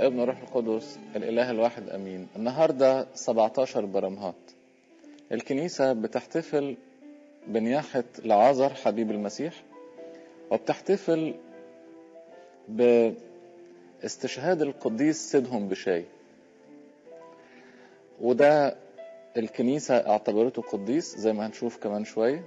والابن والروح القدس الإله الواحد أمين. النهاردة 17 برمهات. الكنيسة بتحتفل بنياحة لعازر حبيب المسيح، وبتحتفل باستشهاد القديس سيدهم بشاي، وده الكنيسة اعتبرته قديس زي ما هنشوف كمان شوية.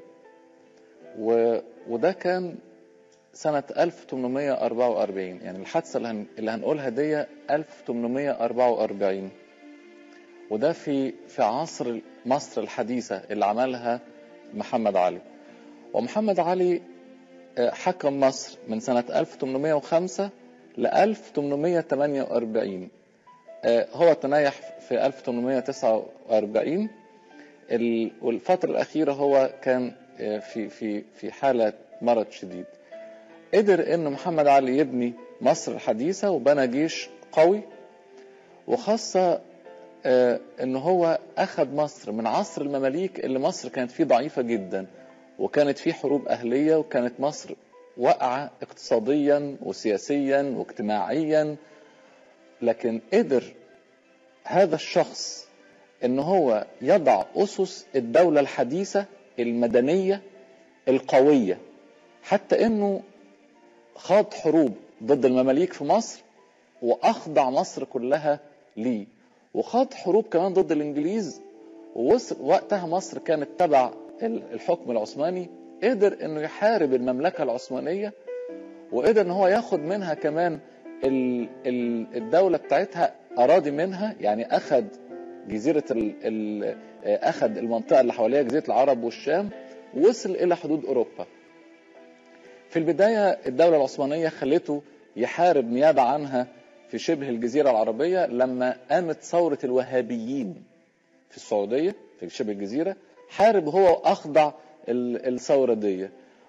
وده كان سنة 1844، يعني الحادثة اللي هنقولها دي 1844، وده في عصر مصر الحديثة اللي عملها محمد علي. ومحمد علي حكم مصر من سنة 1805 ل 1848. هو تنايح في 1849، والفترة الأخيرة هو كان في حالة مرض شديد. قدر ان محمد علي يبني مصر الحديثة وبنى جيش قوي، وخاصة ان هو اخذ مصر من عصر المماليك اللي مصر كانت فيه ضعيفة جدا، وكانت فيه حروب اهلية، وكانت مصر واقعة اقتصاديا وسياسيا واجتماعيا. لكن قدر هذا الشخص ان هو يضع اسس الدولة الحديثة المدنية القوية، حتى انه خاض حروب ضد المماليك في مصر واخضع مصر كلها ليه، وخاض حروب كمان ضد الانجليز. ووصل وقتها مصر كانت تبع الحكم العثماني، قدر انه يحارب المملكة العثمانية، وقدر ان هو ياخد منها كمان الدولة بتاعتها اراضي منها، يعني اخد جزيرة اخد المنطقة اللي حواليها جزيرة العرب والشام، ووصل الى حدود اوروبا. في البداية الدولة العثمانية خلته يحارب نيابة عنها في شبه الجزيرة العربية لما قامت ثورة الوهابيين في السعودية في شبه الجزيرة، حارب هو وأخضع الثورة دي.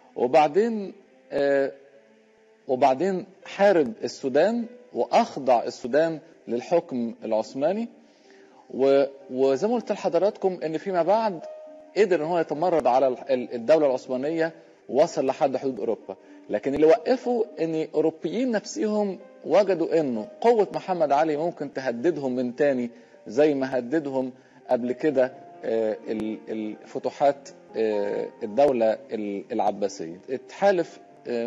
وبعدين حارب السودان وأخضع السودان للحكم العثماني. وزي ما قلت لحضراتكم ان فيما بعد قدر ان هو يتمرد على الدولة العثمانية، وصل لحد حدود اوروبا. لكن اللي وقفوا ان الاوروبيين نفسهم وجدوا انه قوة محمد علي ممكن تهددهم من تاني، زي ما هددهم قبل كده الفتوحات الدولة العباسية. اتحالف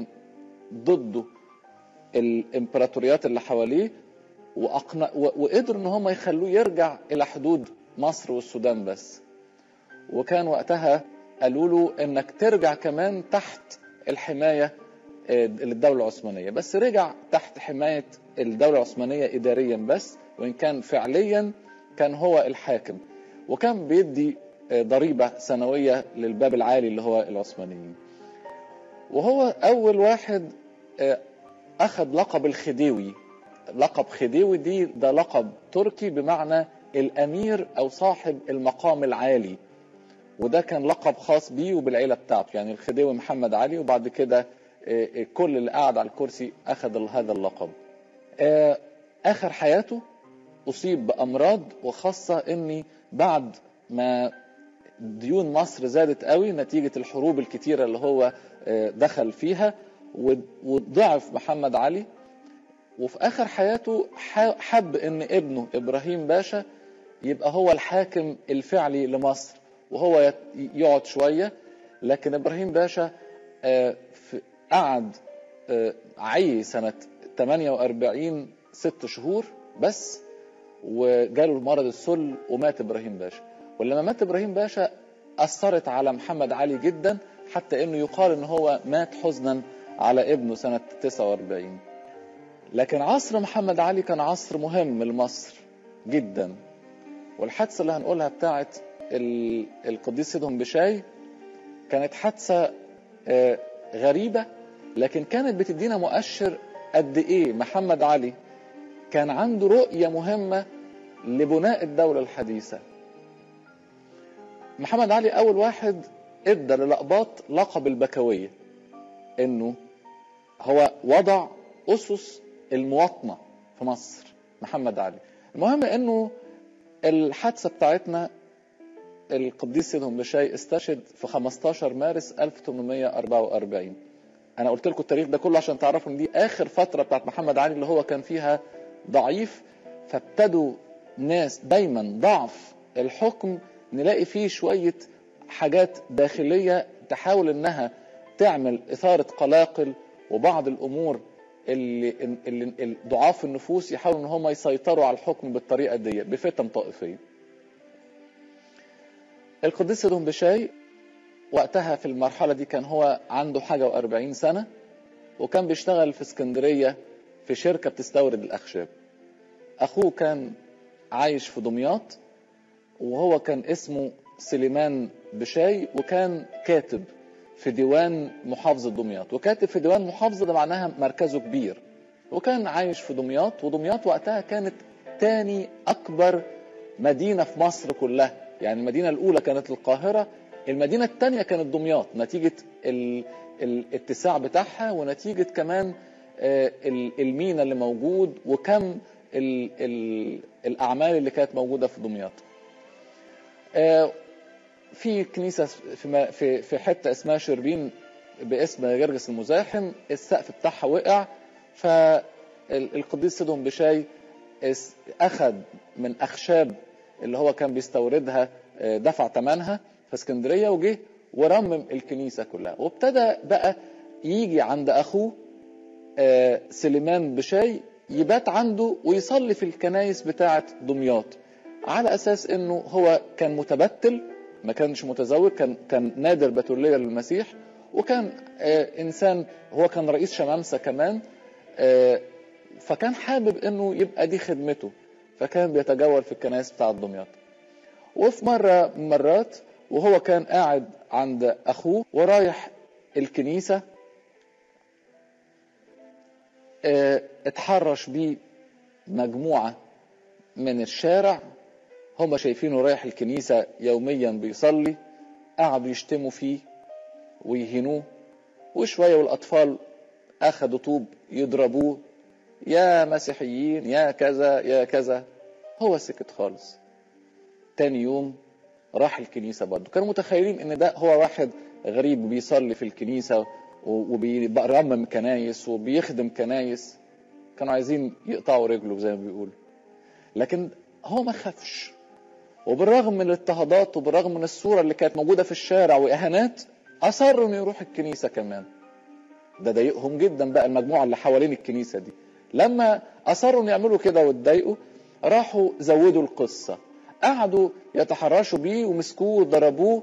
ضده الامبراطوريات اللي حواليه، وقدروا ان هم يخلوه يرجع الى حدود مصر والسودان بس. وكان وقتها قالوا له انك ترجع كمان تحت الحماية للدولة العثمانية، بس رجع تحت حماية الدولة العثمانية إداريا بس، وإن كان فعليا كان هو الحاكم، وكان بيدي ضريبة سنوية للباب العالي اللي هو العثمانيين. وهو أول واحد أخذ لقب الخديوي. لقب خديوي ده لقب تركي بمعنى الأمير أو صاحب المقام العالي، وده كان لقب خاص بيه وبالعيلة بتاعته. يعني الخديوي محمد علي، وبعد كده كل اللي قاعد على الكرسي أخذ هذا اللقب. آخر حياته أصيب بأمراض، وخاصة أني بعد ما ديون مصر زادت قوي نتيجة الحروب الكتيرة اللي هو دخل فيها، وضعف محمد علي. وفي آخر حياته حب أن ابنه إبراهيم باشا يبقى هو الحاكم الفعلي لمصر، وهو يقعد شوية. لكن إبراهيم باشا قعد عي سنة 48 6 شهور بس، وجاله مرض السل ومات إبراهيم باشا. ولما مات إبراهيم باشا أثرت على محمد علي جدا، حتى إنه يقال إنه هو مات حزنا على ابنه سنة 49. لكن عصر محمد علي كان عصر مهم لمصر جدا. والحادثة اللي هنقولها بتاعت القديس سيدهم بشاي كانت حادثة غريبة، لكن كانت بتدينا مؤشر قد ايه محمد علي كان عنده رؤية مهمة لبناء الدولة الحديثة. محمد علي اول واحد ادى للأقباط لقب البكوية، انه هو وضع اسس المواطنة في مصر محمد علي. المهم انه الحادثة بتاعتنا القديس سيدهم بشاي استشهد في 15 مارس 1844. انا قلت لكم التاريخ ده كله عشان تعرفوا ان دي اخر فترة بتاعت محمد علي اللي هو كان فيها ضعيف، فابتدوا ناس دايما ضعف الحكم نلاقي فيه شوية حاجات داخلية تحاول انها تعمل اثارة قلاقل، وبعض الامور اللي ضعاف النفوس يحاولوا ان هم يسيطروا على الحكم بالطريقة دي بفتن طائفية. القديس سيدهم بشاي وقتها في المرحلة دي كان هو عنده حاجة و40 سنة، وكان بيشتغل في اسكندرية في شركة بتستورد الأخشاب. أخوه كان عايش في دمياط، وهو كان اسمه سليمان بشاي، وكان كاتب في ديوان محافظة دمياط. وكاتب في ديوان محافظة ده معناها مركزه كبير، وكان عايش في دمياط. ودمياط وقتها كانت تاني أكبر مدينة في مصر كلها، يعني المدينة الأولى كانت القاهرة، المدينة الثانية كانت دمياط، نتيجة الاتساع بتاعها ونتيجة كمان المينا اللي موجود وكم الأعمال اللي كانت موجودة في دمياط. في كنيسة في حتة اسمها شربين باسم جرجس المزاحم، السقف بتاعها وقع، فالقديس سيدهم بشاي أخذ من أخشاب اللي هو كان بيستوردها، دفع ثمنها في اسكندرية، وجه ورمم الكنيسة كلها. وابتدى بقى يجي عند أخوه سليمان بشاي يبات عنده ويصلي في الكنايس بتاعة دمياط، على أساس أنه هو كان متبتل، ما كانش متزوج، كان نادر بتولية للمسيح، وكان إنسان، هو كان رئيس شمامسة كمان، فكان حابب أنه يبقى دي خدمته، فكان بيتجول في الكنائس بتاعة دمياط. وفي مرة من مرات وهو كان قاعد عند أخوه ورايح الكنيسة، اتحرش بيه مجموعة من الشارع، هم شايفينه رايح الكنيسة يوميا بيصلي، قعدوا يشتموا فيه ويهنوه، وشوية والأطفال أخدوا طوب يضربوه، يا مسيحيين يا كذا يا كذا. هو سكت خالص. تاني يوم راح الكنيسة برضه. كانوا متخيلين ان ده هو واحد غريب بيصلي في الكنيسة وبيرمم كنايس وبيخدم كنايس، كانوا عايزين يقطعوا رجله زي ما بيقولوا. لكن هو ما خافش، وبالرغم من الاضطهادات وبالرغم من الصورة اللي كانت موجودة في الشارع وإهانات، أصروا انه يروح الكنيسة كمان. ده ضايقهم جدا بقى المجموعة اللي حوالين الكنيسة دي. لما أصروا ان يعملوا كده واتضايقوا، راحوا زودوا القصة، قعدوا يتحرشوا بيه ومسكوه وضربوه.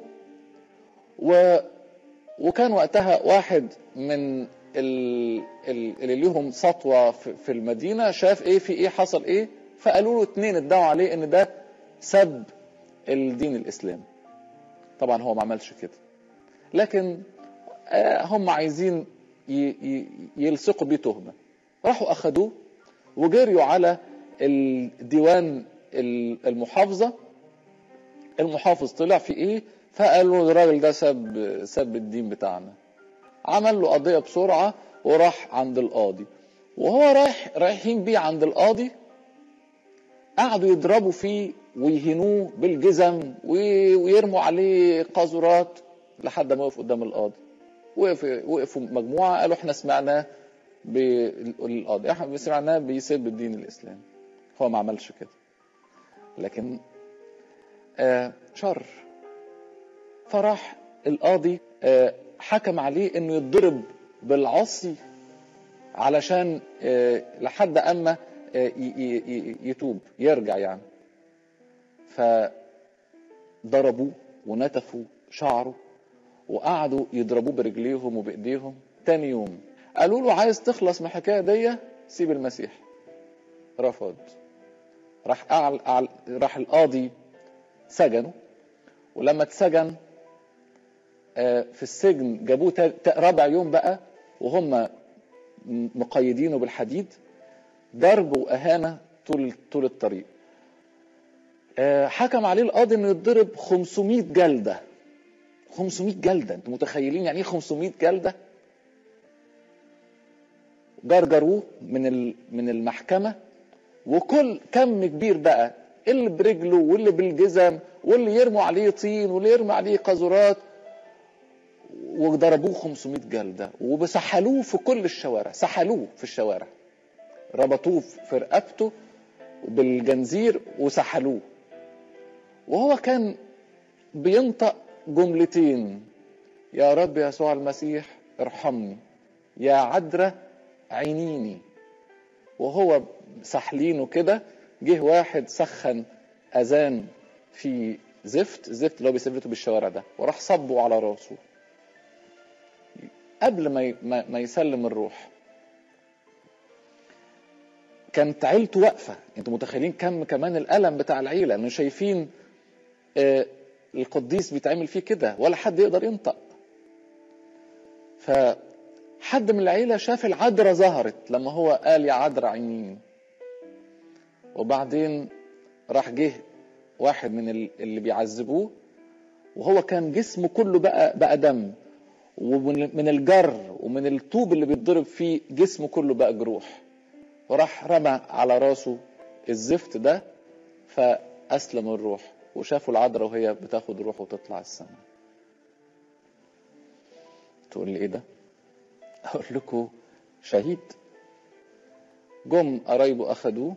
وكان وقتها واحد من اللي ليهم سطوة في المدينة شاف ايه في ايه حصل ايه، فقالوا له 2 ادعوا عليه ان ده سب الدين الاسلامي. طبعا هو ما عملش كده، لكن هم عايزين يلصقوا بيه تهمة. راحوا اخدوه وجريوا على الديوان المحافظة. المحافظ طلع في ايه، فقالوا الراجل ده سب الدين بتاعنا. عمل له قضية بسرعة وراح عند القاضي. وهو رايحين بيه عند القاضي، قعدوا يضربوا فيه ويهنوه بالجزم ويرموا عليه قاذورات لحد ما وقف قدام القاضي. وقفوا مجموعة قالوا احنا سمعناه بالقاضي، احنا سمعناه بيسب الدين الاسلامي. هو ما عملش كده، لكن شر. فراح القاضي حكم عليه انه يتضرب بالعصي علشان لحد اما يتوب يرجع يعني. فضربوه ونتفوا شعره وقعدوا يضربوه برجليهم وبايديهم. تاني يوم قالوا له عايز تخلص من الحكايه دي سيب المسيح. رفض. راح القاضي سجنه، ولما اتسجن في السجن جابوه رابع يوم بقى وهم مقيدينه بالحديد، ضرب وأهانة طول الطريق. حكم عليه القاضي انه يتضرب 500 جلدة. 500 جلدة، انتوا متخيلين يعني ايه 500 جلدة؟ جرجروه من المحكمة، وكل كم كبير بقى، اللي برجله واللي بالجزم واللي يرموا عليه طين واللي يرموا عليه قاذورات، وضربوه 500 جلدة وبسحلوه في كل الشوارع. سحلوه في الشوارع، ربطوه في رقبته بالجنزير وسحلوه، وهو كان بينطق جملتين: يا رب يسوع المسيح ارحمني، يا عذراء عينيني. وهو سحلينه كده، جه واحد سخن اذان في زفت اللي هو بيثبته بالشوارع ده، وراح صبه على راسه قبل ما يسلم الروح. كانت عيلته واقفه. انتوا متخيلين كمان الالم بتاع العيله، انه شايفين القديس بيتعمل فيه كده ولا حد يقدر ينطق. فحد من العيله شاف العذراء ظهرت لما هو قال يا عذراء عينيني. وبعدين راح جه واحد من اللي بيعذبوه، وهو كان جسمه كله بقى دم، ومن الجر ومن الطوب اللي بيتضرب فيه جسمه كله بقى جروح، وراح رمى على راسه الزفت ده فأسلم الروح، وشافوا العذراء وهي بتاخد روحه وتطلع السماء. تقول لي ايه ده؟ اقول لكم شهيد. جم قرايبه اخدوه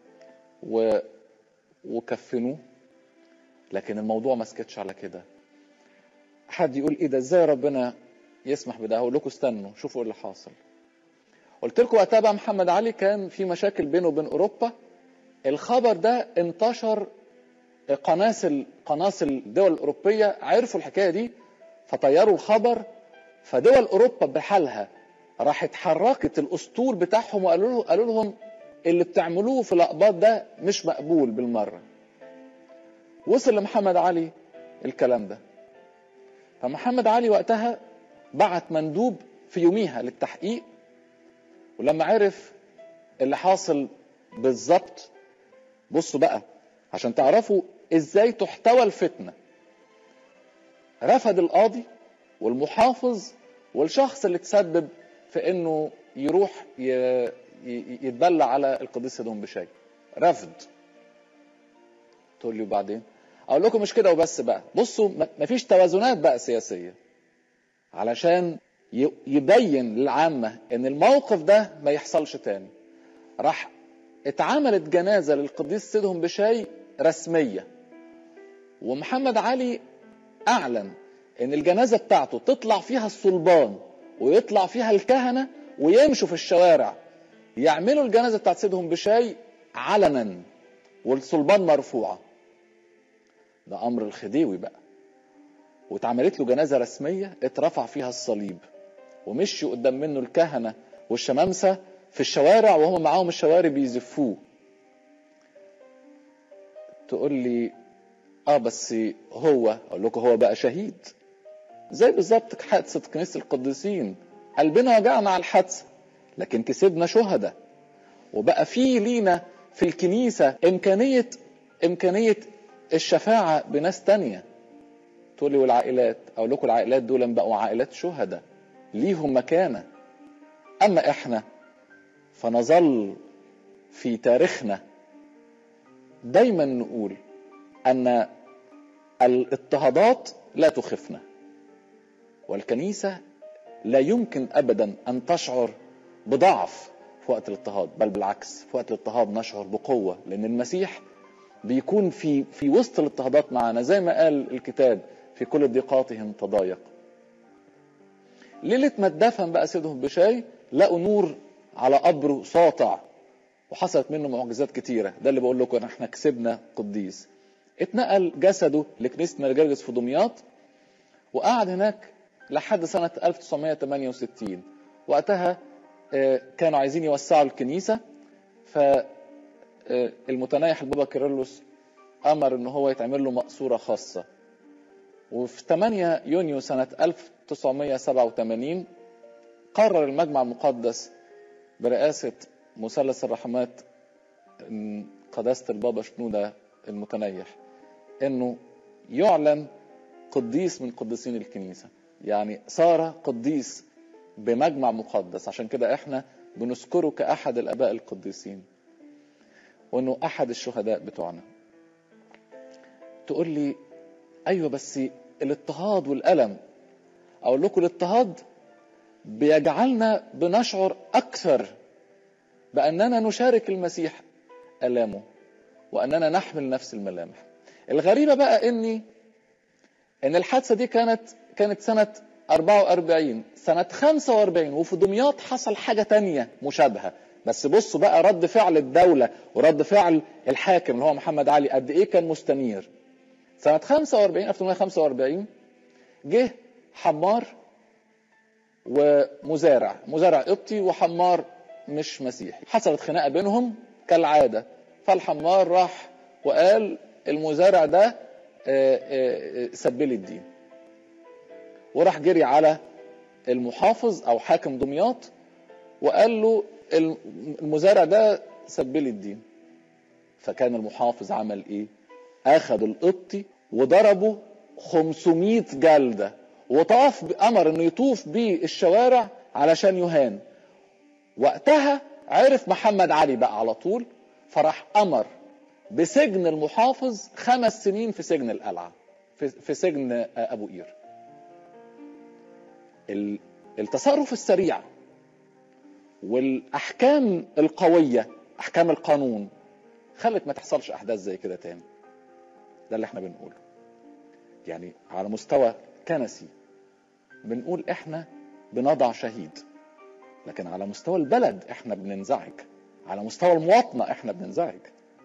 وكفنوه، لكن الموضوع ما سكتش على كده. حد يقول ايه ده؟ ازاي ربنا يسمح بده؟ هقول لكم استنوا شوفوا ايه اللي حاصل. قلت لكم وقتها بقى محمد علي كان في مشاكل بينه وبين اوروبا. الخبر ده انتشر، قناصل الدول الاوروبيه عرفوا الحكايه دي فطيروا الخبر، فدول اوروبا بحالها راحت حركت الاسطول بتاعهم وقالوا لهم اللي بتعملوه في الاقباط ده مش مقبول بالمره. وصل لمحمد علي الكلام ده، فمحمد علي وقتها بعت مندوب في يوميها للتحقيق، ولما عرف اللي حاصل بالظبط، بصوا بقى عشان تعرفوا ازاي تحتوى الفتنة، رفض القاضي والمحافظ والشخص اللي تسبب في انه يروح يتبلى على القديس سيدهم بشاي، رفض. تقول لي وبعدين؟ اقول لكم مش كده وبس بقى، بصوا مفيش توازنات بقى سياسية علشان يبين للعامة ان الموقف ده ما يحصلش تاني. راح اتعملت جنازة للقديس سيدهم بشاي رسمية، ومحمد علي اعلن ان الجنازة بتاعته تطلع فيها الصلبان ويطلع فيها الكهنة ويمشوا في الشوارع يعملوا الجنازة بتاعت سيدهم بشاي علنا والصلبان مرفوعة. ده امر الخديوي بقى. واتعملت له جنازة رسمية اترفع فيها الصليب، ومشوا قدام منه الكهنة والشمامسة في الشوارع وهم معاهم الشوارب بيزفوه. تقول لي بس هو، اقول لكم هو بقى شهيد زي بالظبط حادثة كنيسة القديسين. قلبنا وجعنا على الحادثة لكن كسبنا شهداء، وبقى في لينا في الكنيسة إمكانية الشفاعة بناس تانية. تقول لي والعائلات؟ اقول لكم العائلات دول بقوا عائلات شهداء ليهم مكانة. اما احنا فنظل في تاريخنا دايما نقول ان الاضطهادات لا تخفنا، والكنيسة لا يمكن ابدا ان تشعر بضعف في وقت الاضطهاد، بل بالعكس في وقت الاضطهاد نشعر بقوة، لان المسيح بيكون في وسط الاضطهادات معنا، زي ما قال الكتاب في كل ضيقاتهم تضايق. ليلة ما اتدفن بقى سيدهم بشاي لقوا نور على قبره ساطع، وحصلت منه معجزات كتيرة. ده اللي بقول لكم احنا كسبنا قديس. اتنقل جسده لكنيسة ماري جرجس في دمياط، وقعد هناك لحد سنة 1968. وقتها كانوا عايزين يوسعوا الكنيسة، فالمتنيح البابا كيرلس أمر إن هو يتعمل له مقصورة خاصة. وفي 8 يونيو سنة 1987 قرر المجمع المقدس برئاسة مثلث الرحمات قداسة البابا شنودة المتنيح إنه يعلن قديس من قديسين الكنيسة، يعني صار قديس بمجمع مقدس. عشان كده احنا بنذكره كأحد الآباء القديسين، وإنه أحد الشهداء بتوعنا. تقول لي أيوة بس الاضطهاد والألم. أقول لكم الاضطهاد بيجعلنا بنشعر أكثر بأننا نشارك المسيح ألامه، وأننا نحمل نفس الملامح. الغريبة بقى إن الحادثة دي كانت سنة 44. سنة 45 وفي دمياط حصل حاجة تانية مشابهة. بس بصوا بقى رد فعل الدولة ورد فعل الحاكم اللي هو محمد علي قد إيه كان مستنير. سنة 1845 جه حمار ومزارع، مزارع قبطي وحمار مش مسيحي، حصلت خناقة بينهم كالعادة. فالحمار راح وقال المزارع ده سبلي الدين، وراح جري على المحافظ او حاكم دمياط وقال له المزارع ده سبلي الدين. فكان المحافظ عمل ايه؟ اخذ القبطي وضربه 500 جلدة امر انه يطوف بيه الشوارع علشان يهان. وقتها عرف محمد علي بقى على طول، فراح امر بسجن المحافظ 5 سنين في سجن القلعة، في سجن ابو قير. التصرف السريع والاحكام القوية، احكام القانون، خلت ما تحصلش احداث زي كده تاني. ده اللي احنا بنقوله. يعني على مستوى كنسي بنقول احنا بنضع شهيد، لكن على مستوى البلد احنا بننزعج، على مستوى المواطنة احنا بننزعج.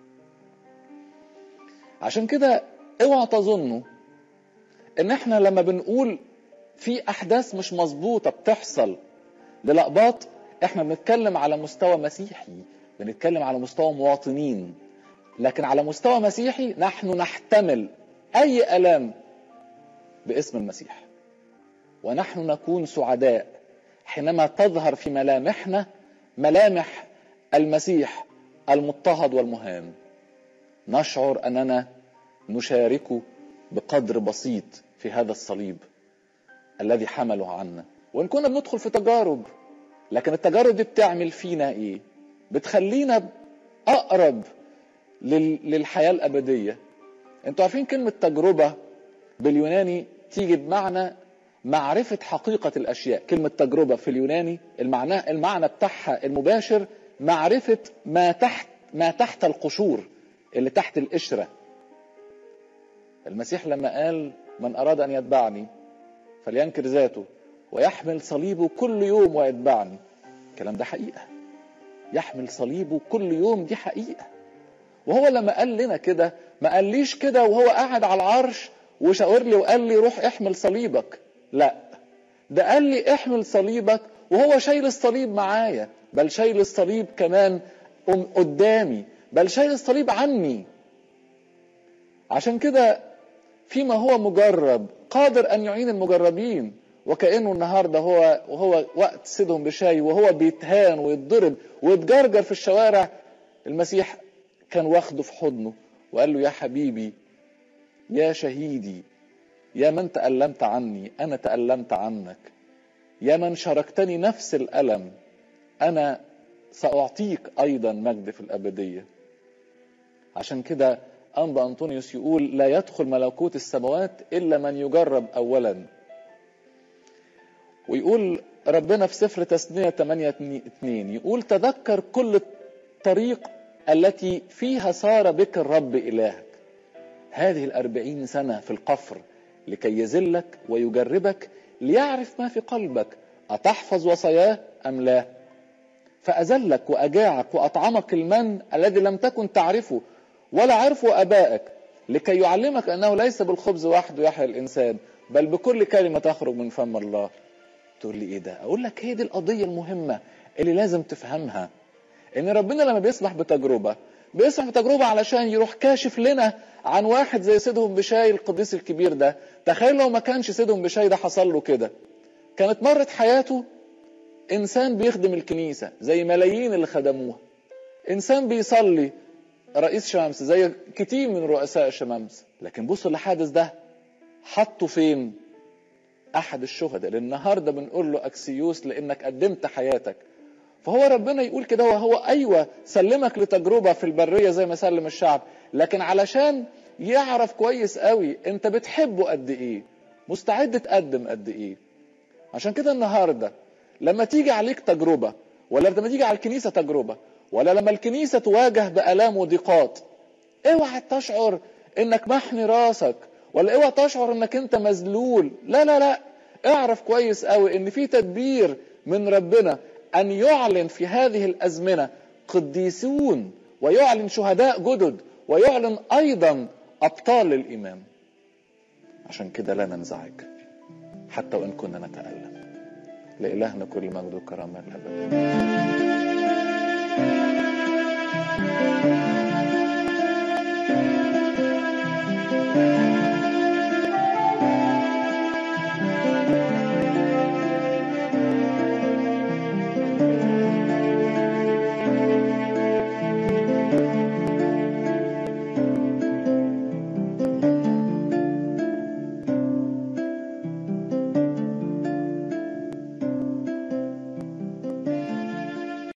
عشان كده اوعى تظنوا ان احنا لما بنقول في احداث مش مظبوطة بتحصل للأقباط احنا بنتكلم على مستوى مسيحي، بنتكلم على مستوى مواطنين. لكن على مستوى مسيحي نحن نحتمل اي الام باسم المسيح، ونحن نكون سعداء حينما تظهر في ملامحنا ملامح المسيح المضطهد والمهان. نشعر أننا نشارك بقدر بسيط في هذا الصليب الذي حمله عنا. وإن كنا بندخل في تجارب، لكن التجارب دي بتعمل فينا إيه؟ بتخلينا أقرب للحياة الأبدية. انتوا عارفين كلمة تجربة باليوناني تيجي بمعنى معرفة حقيقة الأشياء. كلمة تجربة في اليوناني المعنى بتاعها المباشر معرفة ما تحت القشور، اللي تحت القشرة. المسيح لما قال من أراد أن يتبعني فلينكر ذاته ويحمل صليبه كل يوم ويتبعني، الكلام ده حقيقة. يحمل صليبه كل يوم دي حقيقة. وهو لما قال لنا كده ما قاليش كده وهو قاعد على العرش وشاور لي وقال لي روح احمل صليبك، لا، ده قال لي احمل صليبك وهو شايل الصليب معايا، بل شايل الصليب كمان قدامي، بل شايل الصليب عني. عشان كده فيما هو مجرب قادر ان يعين المجربين. وكأنه النهاردة وهو وقت سيدهم بشاي وهو بيتهان ويتضرب ويتجرجر في الشوارع، المسيح كان واخده في حضنه وقال له يا حبيبي، يا شهيدي، يا من تألمت عني أنا تألمت عنك، يا من شاركتني نفس الألم أنا سأعطيك أيضا مجد في الأبدية. عشان كده أنبا أنطونيوس يقول لا يدخل ملكوت السماوات إلا من يجرب أولا. ويقول ربنا في سفر تثنية 8:2 يقول تذكر كل الطريق التي فيها سار بك الرب إلهك هذه 40 سنة في القفر لكي يذلك ويجربك ليعرف ما في قلبك أتحفظ وصاياه أم لا. فأذلك وأجاعك وأطعمك المن الذي لم تكن تعرفه ولا عرفه أبائك لكي يعلمك أنه ليس بالخبز وحده يحيى الإنسان بل بكل كلمة تخرج من فم الله. تقول لي إيه ده؟ أقول لك هي دي القضية المهمة اللي لازم تفهمها، إن ربنا لما بيسمح بتجربة علشان يروح كاشف لنا عن واحد زي سيدهم بشاي القديس الكبير ده. تخيل لو ما كانش سيدهم بشاي ده حصل له كده، كانت مرت حياته إنسان بيخدم الكنيسة زي ملايين اللي خدموها، إنسان بيصلي رئيس شمامسة زي كتير من رؤساء الشمامسة. لكن بصوا الحادث ده حطوا فين؟ أحد الشهداء اللي النهاردة بنقول له أكسيوس لأنك قدمت حياتك. فهو ربنا يقول كده وهو أيوة سلمك لتجربة في البرية زي ما سلم الشعب، لكن علشان يعرف كويس قوي انت بتحبه قد ايه، مستعد تقدم قد ايه. عشان كده النهاردة لما تيجي عليك تجربة، ولا لما تيجي على الكنيسة تجربة، ولا لما الكنيسة تواجه بآلام وضيقات، اوعى تشعر انك محني راسك، ولا اوعى تشعر انك انت مذلول. لا لا لا، اعرف كويس قوي ان في تدبير من ربنا ان يعلن في هذه الازمنة قديسون، ويعلن شهداء جدد، ويعلن ايضا ابطال الايمان. عشان كده لا ننزعج حتى وان كنا نتألم. لإلهنا كل مجد وكرامة الأبد.